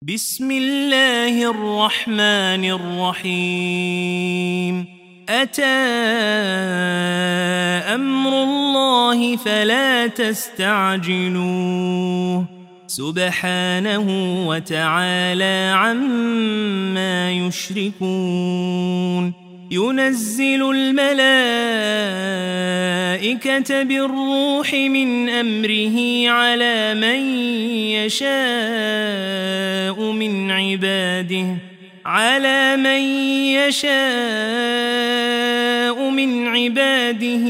بسم الله الرحمن الرحيم أتى أمر الله فلا تستعجلوه سبحانه وتعالى عما يشركون ينزل الملائكة بالروح من أمره على من يشاء من عباده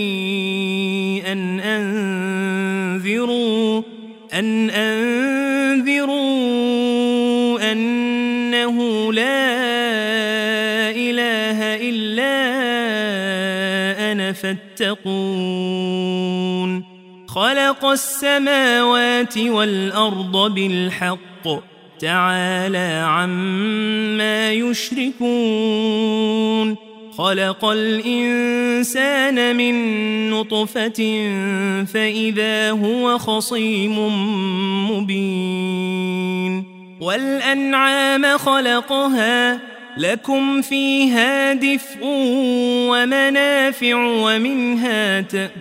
أن أنذروا أنه لا إله إلا أنا فاتقون خلق السماوات والأرض بالحق تعالى عما يشركون خلق الإنسان من نطفة فإذا هو خصيم مبين والأنعام خلقها لكم فيها دفء ومنافع ومنها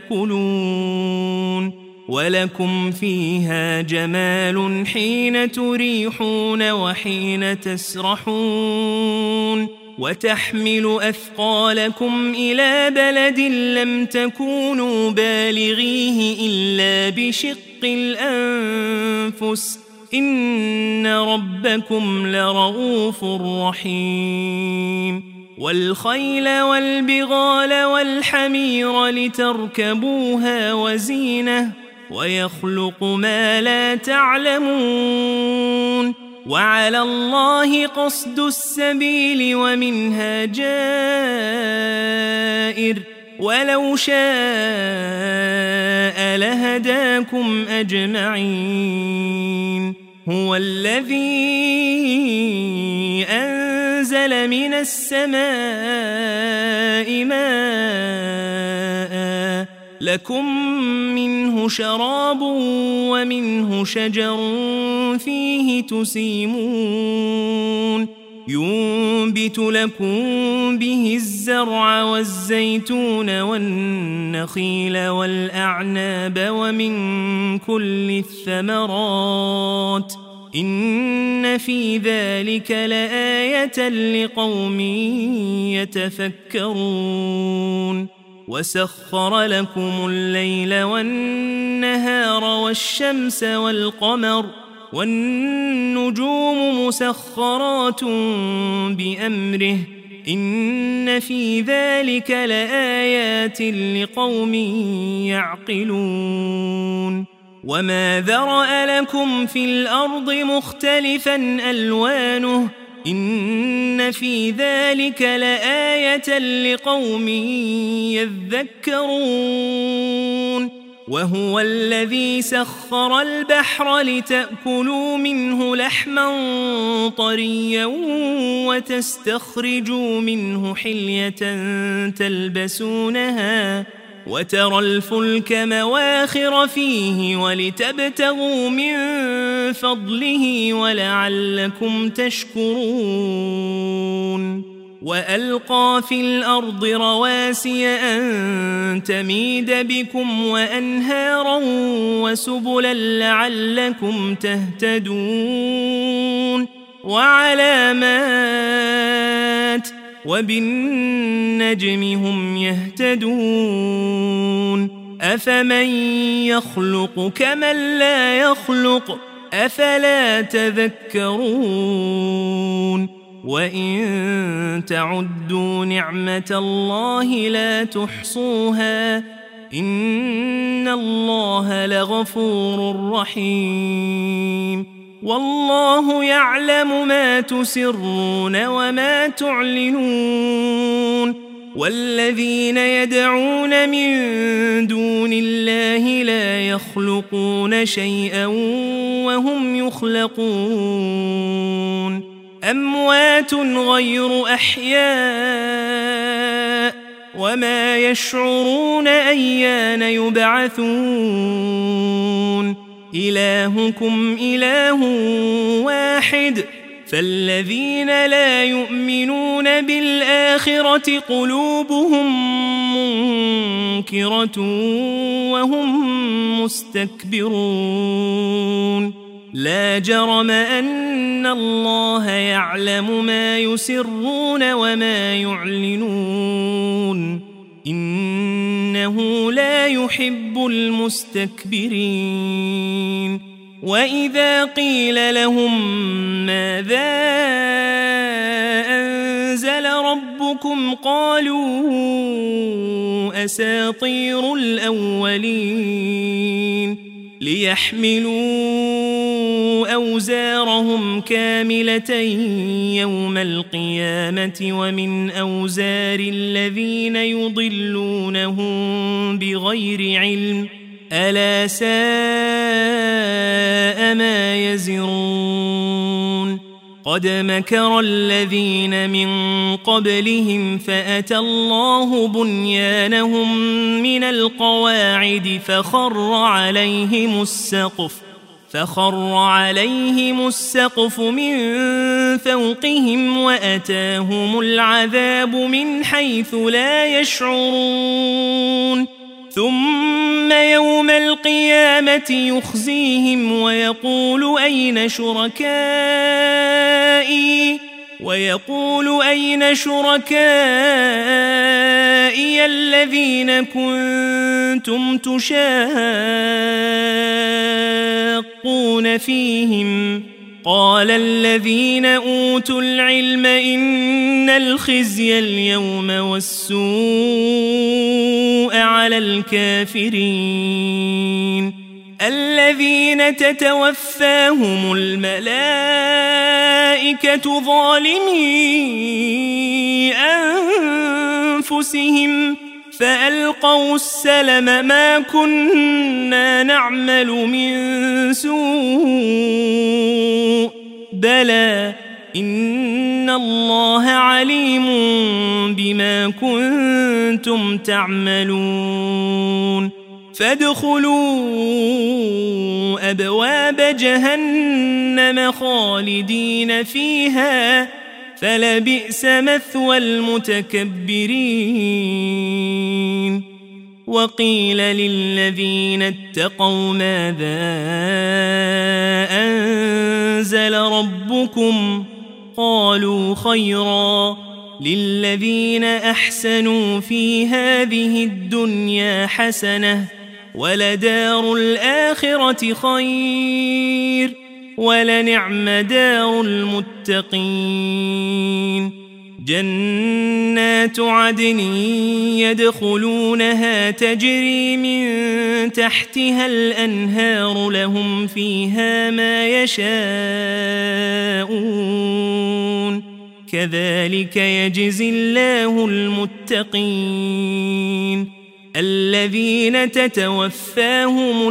تأكلون ولكم فيها جمال حين تريحون وحين تسرحون وتحمل أثقالكم إلى بلد لم تكونوا بالغيه إلا بشق الأنفس إن ربكم لرؤوف رحيم والخيل والبغال والحمير لتركبوها وزينة ويخلق ما لا تعلمون وعلى الله قصد السبيل ومنها جائر ولو شاء لهداكم أجمعين هو الذي أنزل من السماء ماء لكم منه شراب ومنه شجر فيه تسيمون ينبت لكم به الزرع والزيتون والنخيل والأعناب ومن كل الثمرات إن في ذلك لآية لقوم يتفكرون وسخر لكم الليل والنهار والشمس والقمر والنجوم مسخرات بأمره إن في ذلك لآيات لقوم يعقلون وما ذرأ لكم في الأرض مختلفا ألوانه إن في ذلك لآية لقوم يذكرون وهو الذي سخر البحر لتأكلوا منه لحما طريا وتستخرجوا منه حلية تلبسونها وترى الفلك مواخر فيه ولتبتغوا من فضله ولعلكم تشكرون وألقى في الأرض رواسي أن تميد بكم وأنهارا وسبلا لعلكم تهتدون وعلامات وبالنجم هم يهتدون أفمن يخلق كمن لا يخلق أفلا تذكرون وإن تعدوا نعمة الله لا تحصوها إن الله لغفور رحيم والله يعلم ما تسرون وما تعلنون والذين يدعون من دون الله لا يخلقون شيئا وهم يخلقون أموات غير أحياء وما يشعرون أيان يبعثون إلهكم إله واحد فالذين لا يؤمنون بالآخرة قلوبهم منكرة وهم مستكبرون لا جرم أن الله يعلم ما يسرون وما يعلنون إنه لا يحب المستكبرين وإذا قيل لهم ماذا أنزل ربكم قالوا أساطير الأولين ليحملوا أوزارهم كاملة يوم القيامة ومن أوزار الذين يضلونهم بغير علم ألا ساء ما يزرون قد مكر الذين من قبلهم فأتى الله بنيانهم من القواعد فخر عليهم السقف من فوقهم وأتاهم العذاب من حيث لا يشعرون ثم يوم القيامة يخزيهم ويقول أين شركائي الذين كنتم تشاقون فيهم قال الذين أوتوا العلم إن الخزي اليوم والسوء على الكافرين الذين تتوفاهم الملائكة ظالمي أنفسهم فألقوا السلم ما كنا نعمل من سوء بلى إن الله عليم بما كنتم تعملون فادخلوا أبواب جهنم خالدين فيها فلبئس مثوى المتكبرين وقيل للذين اتقوا ماذا أنزل ربكم قالوا خيرا للذين أحسنوا في هذه الدنيا حسنة ولدار الآخرة خير ولنعم دار المتقين جنات عدن يدخلونها تجري من تحتها الأنهار لهم فيها ما يشاءون كذلك يجزي الله المتقين الذين تتوفاهم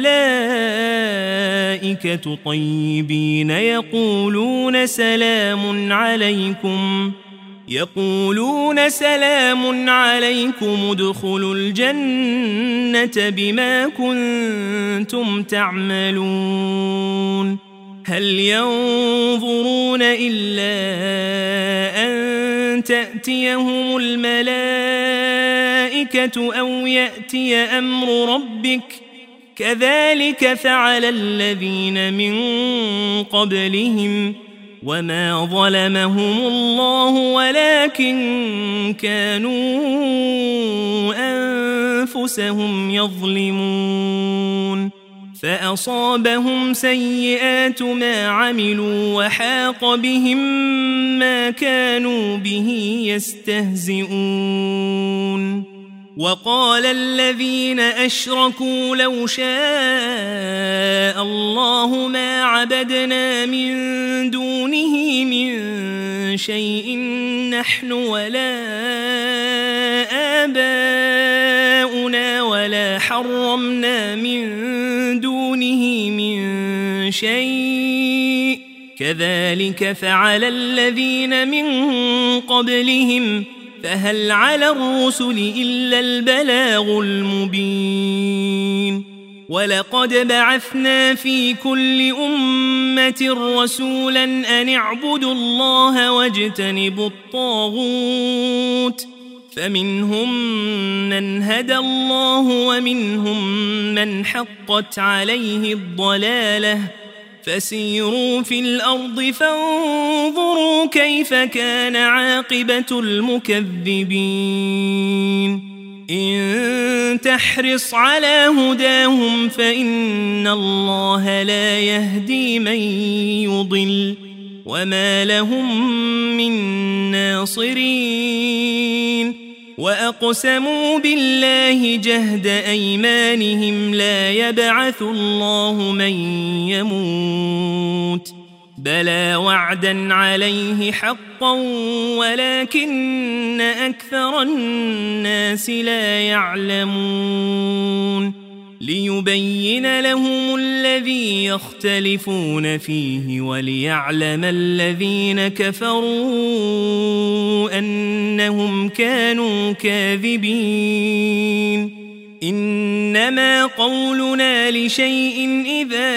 الملائكة طيبين يقولون سلام عليكم ادخلوا الجنة بما كنتم تعملون هل ينظرون إلا أن تأتيهم الملائكة أو يأتي أمر ربك كذلك فعل الذين من قبلهم وما ظلمهم الله ولكن كانوا أنفسهم يظلمون فأصابهم سيئات ما عملوا وحاق بهم ما كانوا به يستهزئون وقال الذين أشركوا لو شاء الله ما عبدنا من دونه من شيء نحن ولا آباؤنا ولا حرمنا من دونه من شيء كذلك فعل الذين من قبلهم فهل على الرسل إلا البلاغ المبين ولقد بعثنا في كل أمة رسولا أن اعبدوا الله واجتنبوا الطاغوت فمنهم من هدى الله ومنهم من حقت عليه الضلالة فسيروا في الأرض فانظروا كيف كان عاقبة المكذبين إن تحرص على هداهم فإن الله لا يهدي من يضل وما لهم من ناصرين وأقسموا بالله جهد أيمانهم لا يبعث الله من يموت بلى وعدا عليه حقا ولكن أكثر الناس لا يعلمون ليبين لهم الذي يختلفون فيه وليعلم الذين كفروا أنهم كانوا كاذبين إنما قولنا لشيء إذا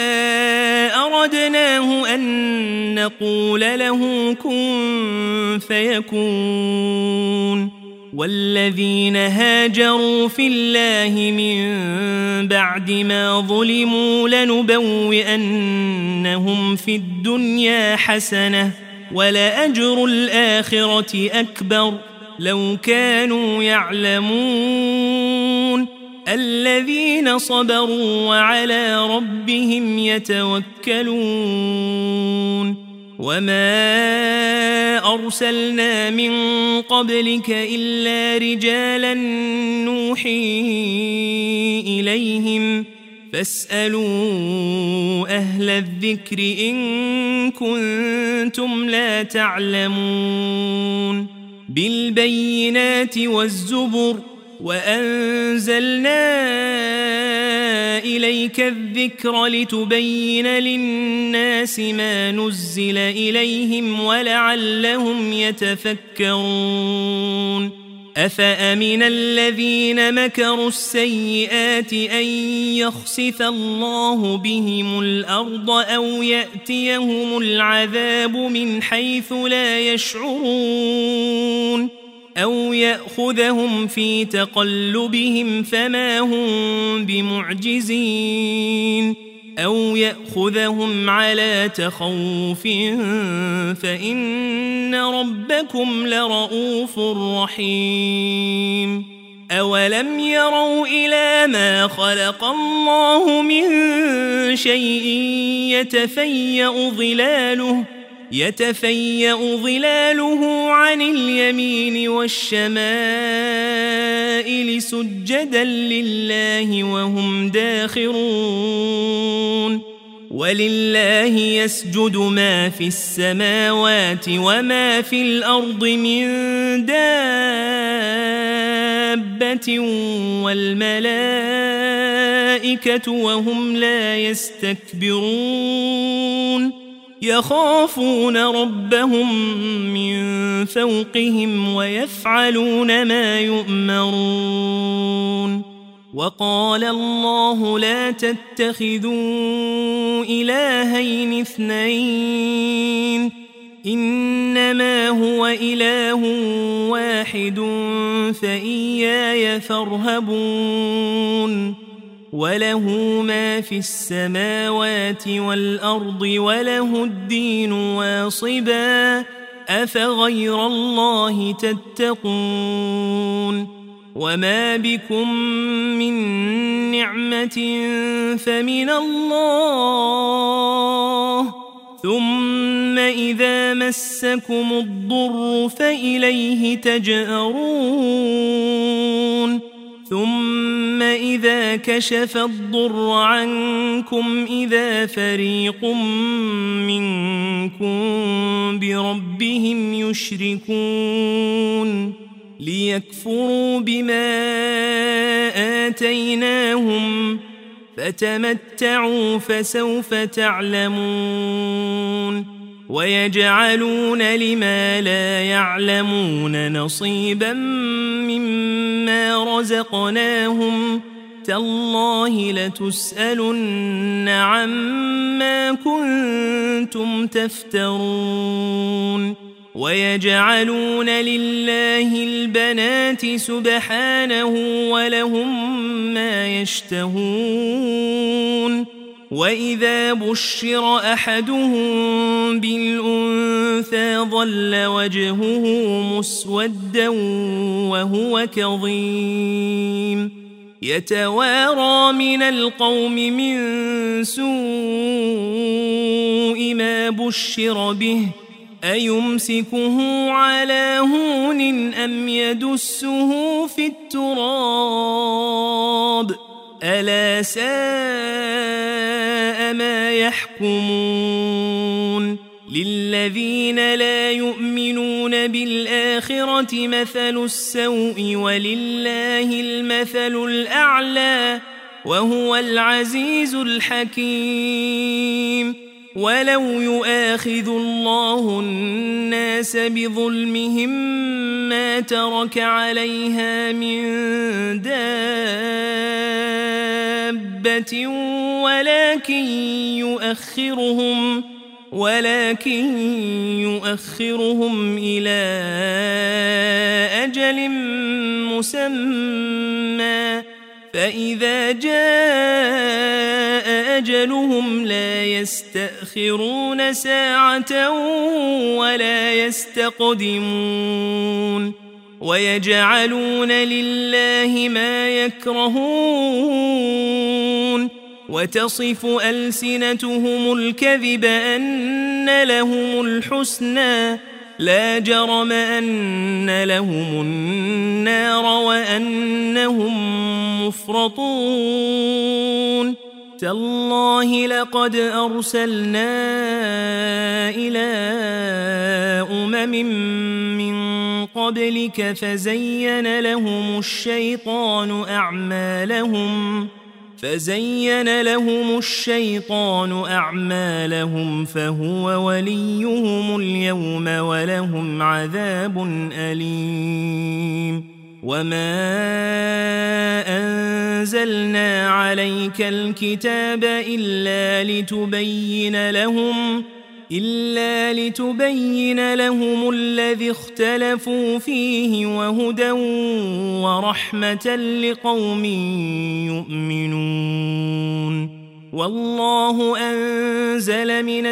أردناه أن نقول له كن فيكون والذين هاجروا في الله من بعد ما ظلموا لنبوئنهم في الدنيا حسنة ولأجر الآخرة أكبر لو كانوا يعلمون الذين صبروا وعلى ربهم يتوكلون وما أرسلنا من قبلك إلا رجالا نوحي إليهم فاسألوا أهل الذكر إن كنتم لا تعلمون بالبينات والزبر وأنزلنا إليك الذكر لتبين للناس ما نزل إليهم ولعلهم يتفكرون أفأمن الذين مكروا السيئات أن يخسف الله بهم الأرض أو يأتيهم العذاب من حيث لا يشعرون أو يأخذهم في تقلبهم فما هم بمعجزين أو يأخذهم على تخوف فإن ربكم لرؤوف رحيم أولم يروا إلى ما خلق الله من شيء يتفيأ ظلاله عن اليمين والشمائل سجدا لله وهم داخرون ولله يسجد ما في السماوات وما في الأرض من دابة والملائكة وهم لا يستكبرون يخافون ربهم من فوقهم ويفعلون ما يؤمرون وقال الله لا تتخذوا إلهين اثنين إنما هو إله واحد فإياي فارهبون وله ما في السماوات والأرض وله الدين واصبا أفغير الله تتقون وما بكم من نعمة فمن الله ثم إذا مسكم الضر فإليه تجأرون ثم إذا كشف الضر عنكم إذا فريق منكم بربهم يشركون ليكفروا بما آتيناهم فتمتعوا فسوف تعلمون ويجعلون لما لا يعلمون نصيبا مما رزقناهم تالله لتسألن عما كنتم تفترون ويجعلون لله البنات سبحانه ولهم ما يشتهون وإذا بشر أحدهم بالأنثى ظل وجهه مسودا وهو كظيم يتوارى من القوم من سوء ما بشر به أيمسكه على هون أم يدسه في التراب ألا ساء ما يحكمون للذين لا يؤمنون بالآخرة مثل السوء ولله المثل الأعلى وهو العزيز الحكيم ولو يؤاخذ الله الناس بظلمهم ما ترك عليها من دابة ولكن يؤخرهم إلى أجل مسمى فإذا جاء أجلهم لا يستأخرون ساعة ولا يستقدمون ويجعلون لله ما يكرهون وتصف ألسنتهم الكذب أن لهم الحسنى لا جرم أن لهم النار وأنهم مفرطون تالله لقد أرسلنا إلى أمم من قبلك فزين لهم الشيطان أعمالهم فهو وليهم اليوم ولهم عذاب أليم وما أنزلنا عليك الكتاب إلا لتبين لهم الذي اختلفوا فيه وهدى ورحمة لقوم يؤمنون والله أنزل من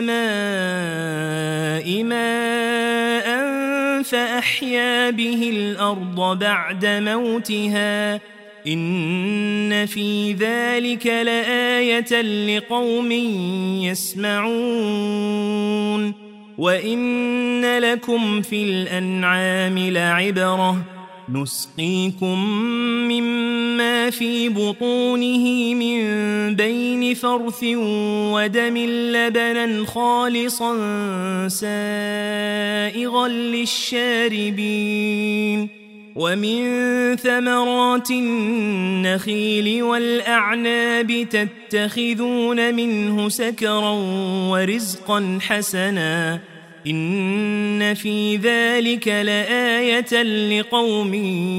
السماء ماء فأحيا به الأرض بعد موتها إن في ذلك لآية لقوم يسمعون وإن لكم في الأنعام لعبرة نسقيكم مما في بطونه من بين فرث ودم لبنا خالصا سائغا للشاربين ومن ثمرات النخيل والأعناب تتخذون منه سكرا ورزقا حسنا إن في ذلك لآية لقوم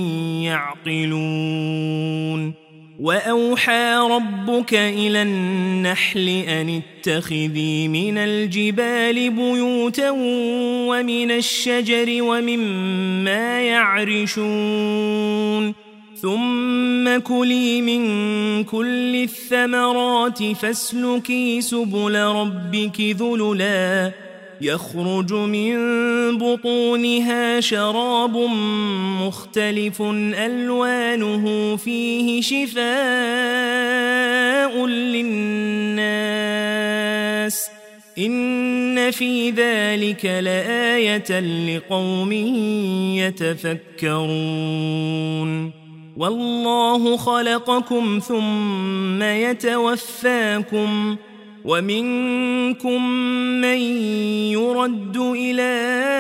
يعقلون وأوحى ربك إلى النحل أن اتخذي من الجبال بيوتا ومن الشجر ومما يعرشون ثم كلي من كل الثمرات فاسلكي سبل ربك ذللا يخرج من بطونها شراب مختلف ألوانه فيه شفاء للناس إن في ذلك لآية لقوم يتفكرون والله خلقكم ثم يتوفاكم ومنكم من يرد إلى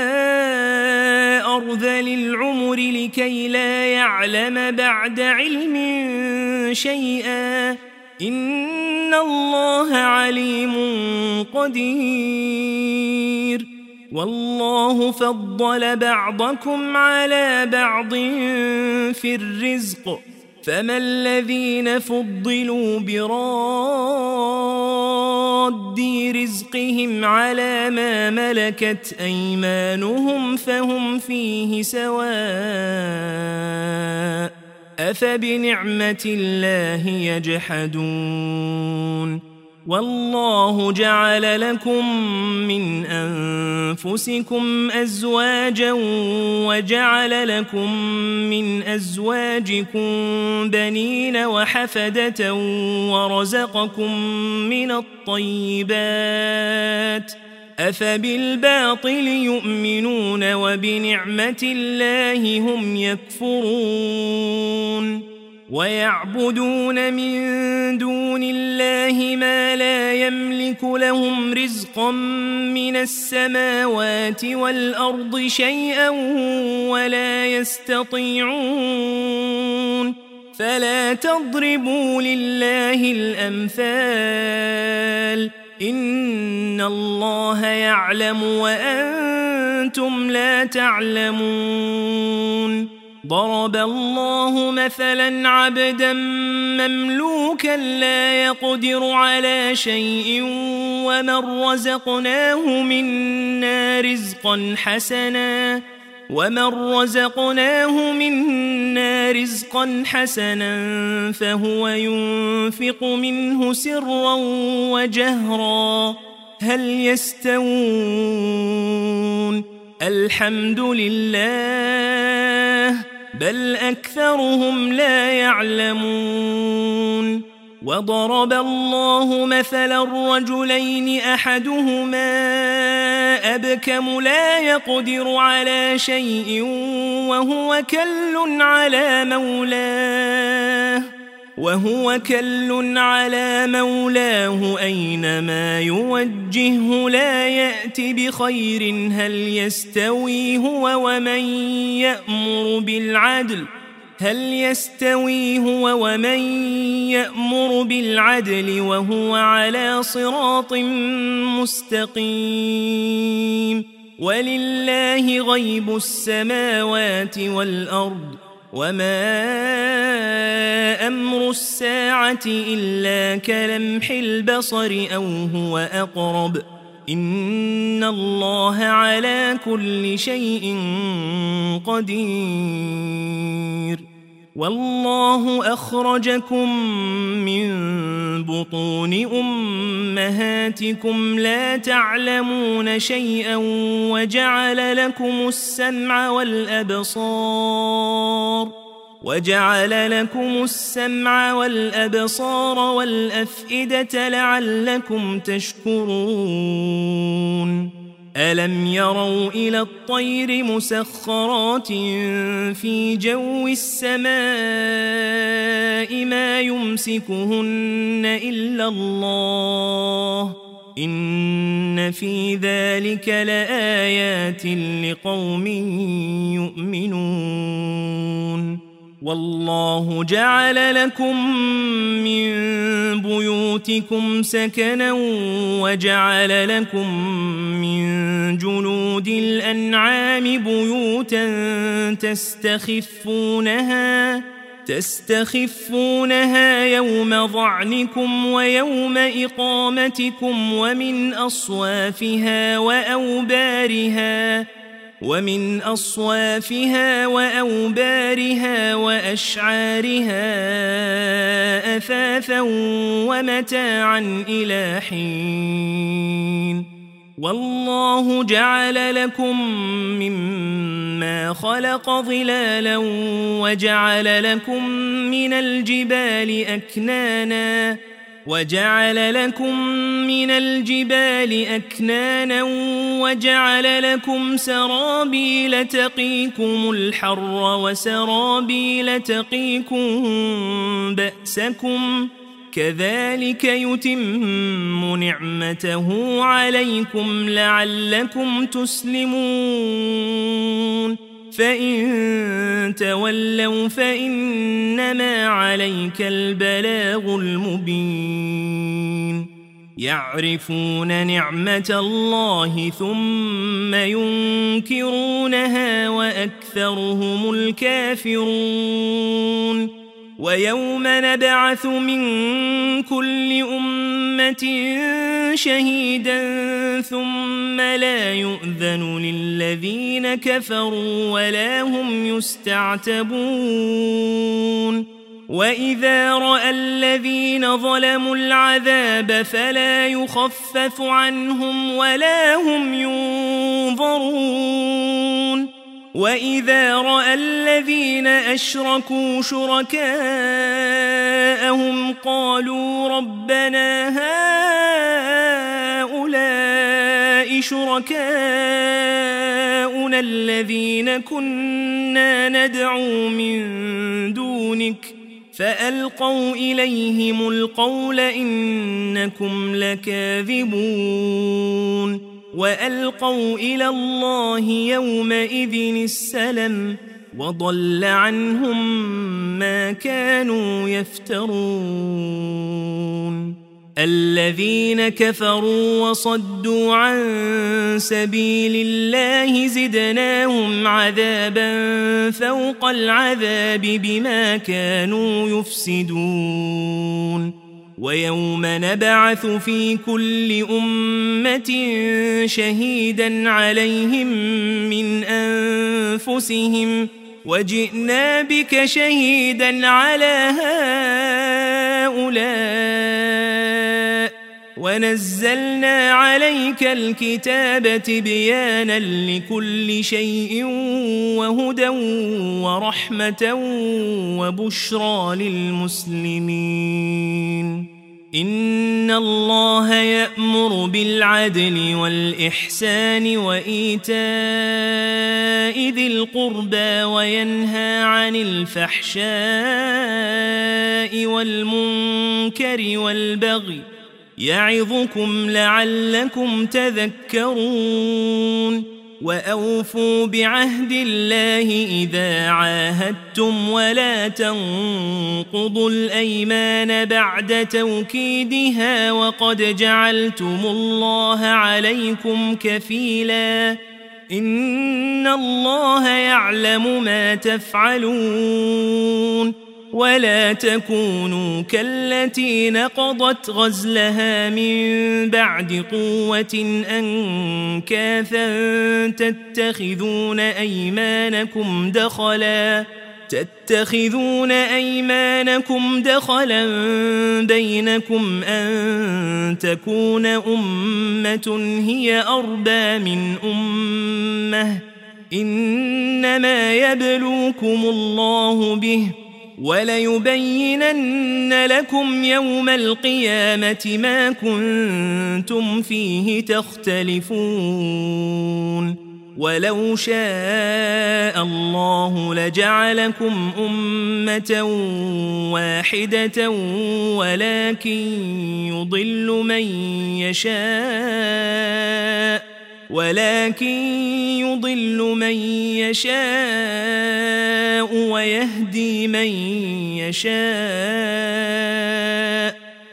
أرذل العمر لكي لا يعلم بعد علم شيئا إن الله عليم قدير والله فضل بعضكم على بعض في الرزق فما الذين فضلوا براد رزقهم على ما ملكت أيمانهم فهم فيه سواء أفبنعمة الله يجحدون والله جعل لكم من أنفسكم أزواجا وجعل لكم من أزواجكم بنين وحفدة ورزقكم من الطيبات أفبالباطل يؤمنون وبنعمة الله هم يكفرون ويعبدون من دون الله ما لا يملك لهم رزقا من السماوات والأرض شيئا ولا يستطيعون فلا تضربوا لله الأمثال إن الله يعلم وأنتم لا تعلمون ضرب الله مثلا عبدا مملوكا لا يقدر على شيء ومن رزقناه منا رزقا حسنا فهو ينفق منه سرا وجهرا هل يستوون الحمد لله بل أكثرهم لا يعلمون وضرب الله مثلا الرجلين أحدهما أبكم لا يقدر على شيء وهو كل على مولاه أينما يوجهه لا يأتي بخير هل يستوي هو ومن يأمر بالعدل وهو على صراط مستقيم ولله غيب السماوات والأرض وما أمر الساعة إلا كلمح البصر أو هو أقرب إن الله على كل شيء قدير والله أخرجكم من بطون أمهاتكم لا تعلمون شيئا وجعل لكم السمع والأبصار والأفئدة لعلكم تشكرون ألم يروا إلى الطير مسخرات في جو السماء ما يمسكهن إلا الله إن في ذلك لآيات لقوم يؤمنون والله جعل لكم من بيوتكم سكنا وجعل لكم من جلود الأنعام بيوتا تستخفونها يوم ظعنكم ويوم إقامتكم ومن أصوافها وأوبارها وأشعارها أثاثا ومتاعا إلى حين والله جعل لكم مما خلق ظلالا وجعل لكم من الجبال أكنانا وجعل لكم سرابيل تقيكم الحر وسرابيل تقيكم بأسكم كذلك يتم نعمته عليكم لعلكم تسلمون فإن تولوا فإنما عليك البلاغ المبين يعرفون نعمة الله ثم ينكرونها وأكثرهم الكافرون ويوم نبعث من كل أمة شهيدا ثم لا يؤذن للذين كفروا ولا هم يستعتبون وإذا رأى الذين ظلموا العذاب فلا يخفف عنهم ولا هم ينظرون وإذا رأى الذين أشركوا شركاءهم قالوا ربنا هؤلاء شركاؤنا الذين كنا ندعو من دونك فألقوا إليهم القول إنكم لكاذبون وألقوا إلى الله يومئذ السلم وضل عنهم ما كانوا يفترون الذين كفروا وصدوا عن سبيل الله زدناهم عذابا فوق العذاب بما كانوا يفسدون ويوم نبعث في كل أمة شهيدا عليهم من أنفسهم وجئنا بك شهيدا على هؤلاء ونزلنا عليك الكتاب تبيانا لكل شيء وهدى ورحمة وبشرى للمسلمين إن الله يأمر بالعدل والإحسان وإيتاء ذي القربى وينهى عن الفحشاء والمنكر والبغي يعظكم لعلكم تذكرون وأوفوا بعهد الله إذا عاهدتم ولا تنقضوا الأيمان بعد توكيدها وقد جعلتم الله عليكم كفيلا إن الله يعلم ما تفعلون ولا تكونوا كالتي نقضت غزلها من بعد قوة أنكاثا تتخذون أيمانكم دخلا بينكم أن تكون أمة هي أربى من أمة إنما يبلوكم الله به وليبينن لكم يوم القيامة ما كنتم فيه تختلفون ولو شاء الله لجعلكم أمة واحدة ولكن يضل من يشاء ويهدي من يشاء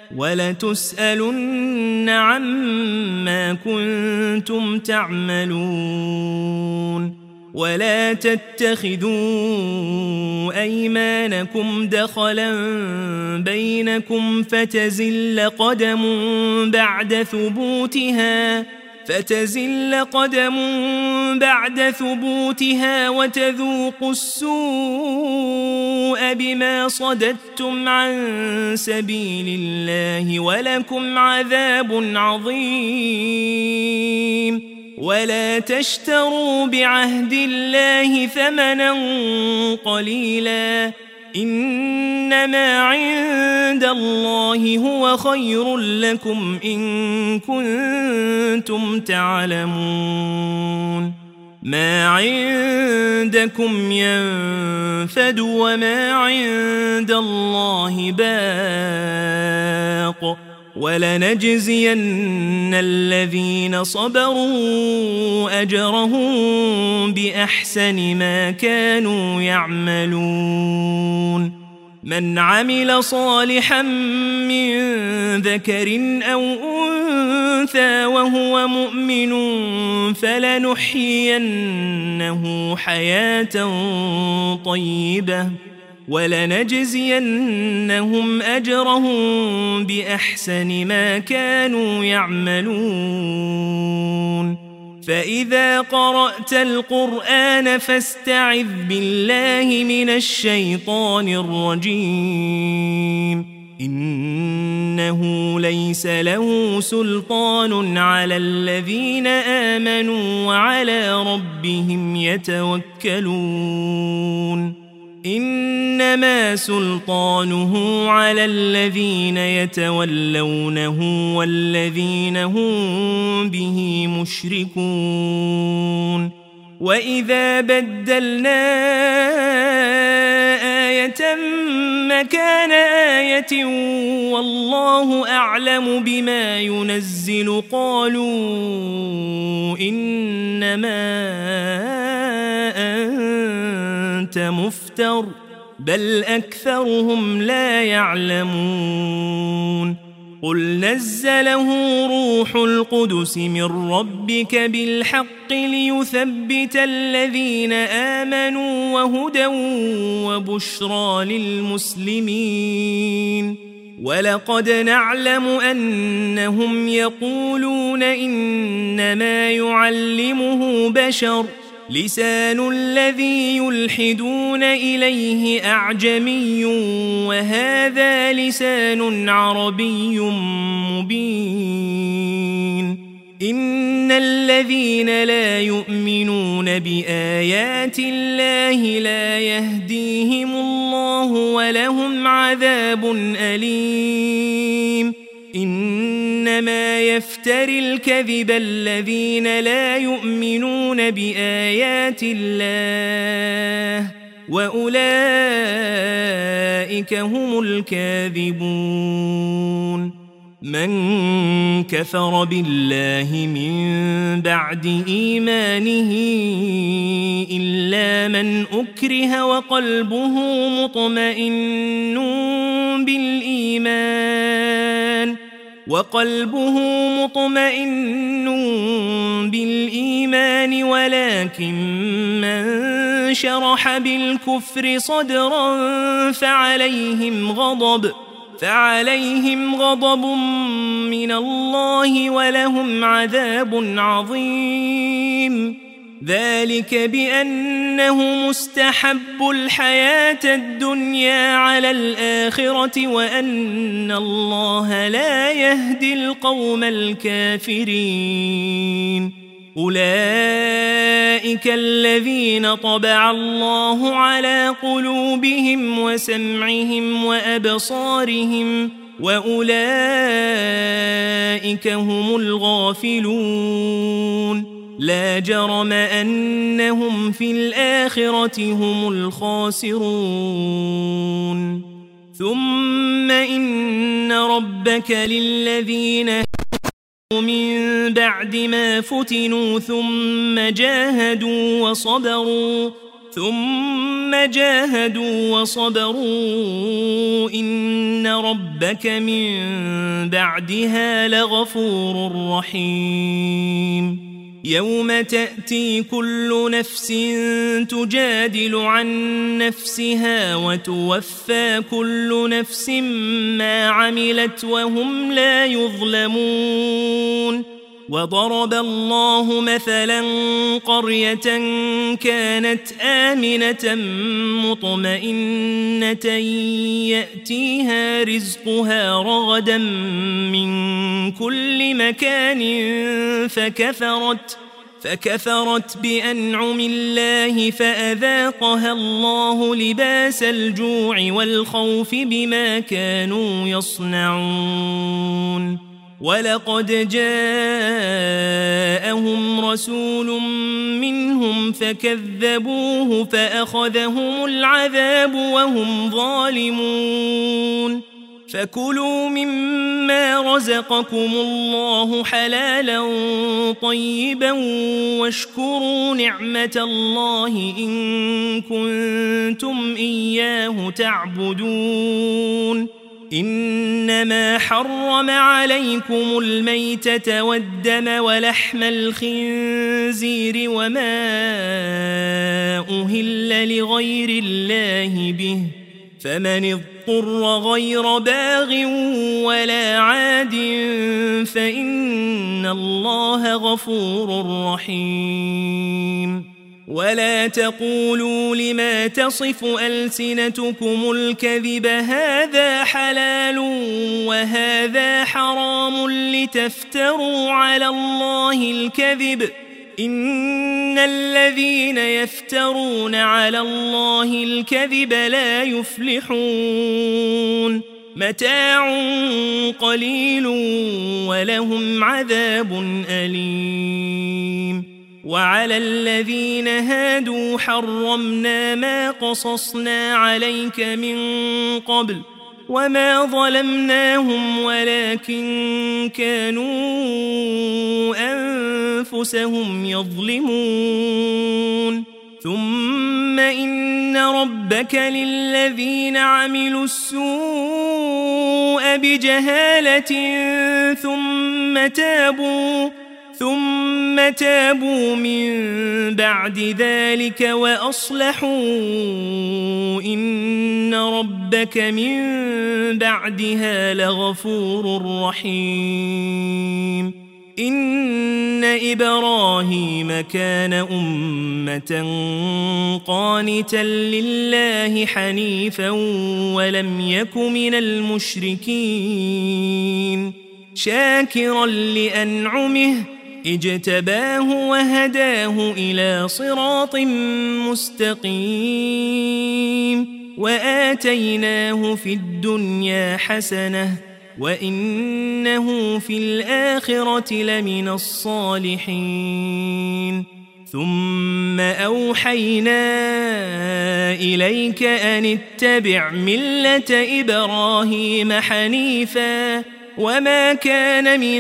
ولتسألن عما كنتم تعملون ولا تتخذوا أيمانكم دخلا بينكم فتزل قدم بعد ثبوتها وتذوقوا السوء بما صددتم عن سبيل الله ولكم عذاب عظيم ولا تشتروا بعهد الله ثمنا قليلا إنما عند الله هو خير لكم إن كنتم تعلمون ما عندكم ينفد وما عند الله باق ولنجزين الذين صبروا أجرهم بأحسن ما كانوا يعملون من عمل صالحا من ذكر أو أنثى وهو مؤمن فلنحيينه حياة طيبة ولنجزينهم أجرهم بأحسن ما كانوا يعملون فإذا قرأت القرآن فاستعذ بالله من الشيطان الرجيم إنه ليس له سلطان على الذين آمنوا وعلى ربهم يتوكلون إنما سلطانه على الذين يتولونه والذين هم به مشركون وإذا بدلنا آية مكان آية والله أعلم بما ينزل قالوا إنما أنت مفتر بل أكثرهم لا يعلمون قل نزله روح القدس من ربك بالحق ليثبت الذين آمنوا وهدى وبشرى للمسلمين ولقد نعلم أنهم يقولون إنما يعلمه بشر لسان الذي يلحدون إليه أعجمي وهذا لسان عربي مبين إن الذين لا يؤمنون بآيات الله لا يهديهم الله ولهم عذاب أليم إنما يفتري الكذب الذين لا يؤمنون بآيات الله وأولئك هم الكاذبون من كفر بالله من بعد إيمانه إلا من أكره وقلبه مطمئن بالإيمان ولكن من شرح بالكفر صدرا فعليهم غضب من الله ولهم عذاب عظيم ذلك بأنه مستحب الحياة الدنيا على الآخرة وأن الله لا يهدي القوم الكافرين أولئك الذين طبع الله على قلوبهم وسمعهم وأبصارهم وأولئك هم الغافلون لا جرم أنهم في الآخرة هم الخاسرون ثم إن ربك للذين من بعد ما فتنوا ثم جاهدوا وصبروا إن ربك من بعدها لغفور رحيم يوم تأتي كل نفس تجادل عن نفسها وتوفى كل نفس ما عملت وهم لا يظلمون وضرب الله مثلا قرية كانت آمنة مطمئنة يأتيها رزقها رغدا من كل مكان فكفرت بأنعم الله فأذاقها الله لباس الجوع والخوف بما كانوا يصنعون ولقد جاءهم رسول منهم فكذبوه فأخذهم العذاب وهم ظالمون فكلوا مما رزقكم الله حلالا طيبا واشكروا نعمة الله إن كنتم إياه تعبدون إنما حرم عليكم الميتة والدم ولحم الخنزير وما أهل لغير الله به فمن اضطر غير باغ ولا عاد فإن الله غفور رحيم ولا تقولوا لما تصف ألسنتكم الكذب هذا حلال وهذا حرام لتفتروا على الله الكذب إن الذين يفترون على الله الكذب لا يفلحون متاع قليل ولهم عذاب أليم وعلى الذين هادوا حرمنا ما قصصنا عليك من قبل وما ظلمناهم ولكن كانوا أنفسهم يظلمون ثم إن ربك للذين عملوا السوء بجهالة ثم تابوا من بعد ذلك وأصلحوا إن ربك من بعدها لغفور رحيم إن إبراهيم كان أمة قانتا لله حنيفا ولم يك من المشركين شاكرا لأنعمه اجتباه وهداه إلى صراط مستقيم وآتيناه في الدنيا حسنة وإنه في الآخرة لمن الصالحين ثم أوحينا إليك أن اتبع ملة إبراهيم حنيفا وما كان من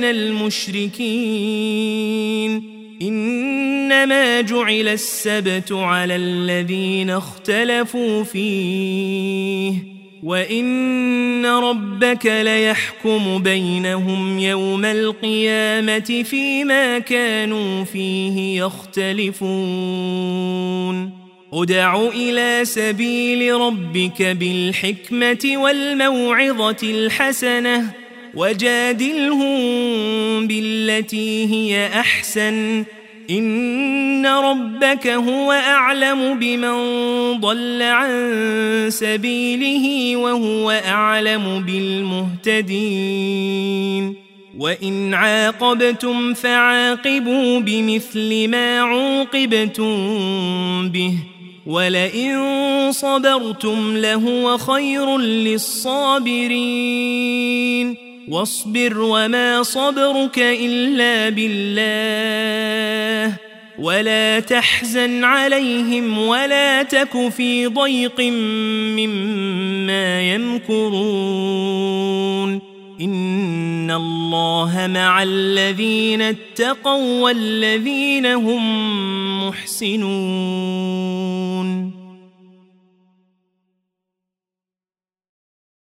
المشركين إنما جعل السبت على الذين اختلفوا فيه وإن ربك ليحكم بينهم يوم القيامة فيما كانوا فيه يختلفون ادع إلى سبيل ربك بالحكمة والموعظة الحسنة وجادلهم بالتي هي أحسن إن ربك هو أعلم بمن ضل عن سبيله وهو أعلم بالمهتدين وإن عاقبتم فعاقبوا بمثل ما عوقبتم به ولئن صبرتم لهو خير للصابرين واصبر وما صبرك إلا بالله ولا تحزن عليهم ولا تك في ضيق مما يمكرون إن الله مع الذين اتقوا والذين هم محسنون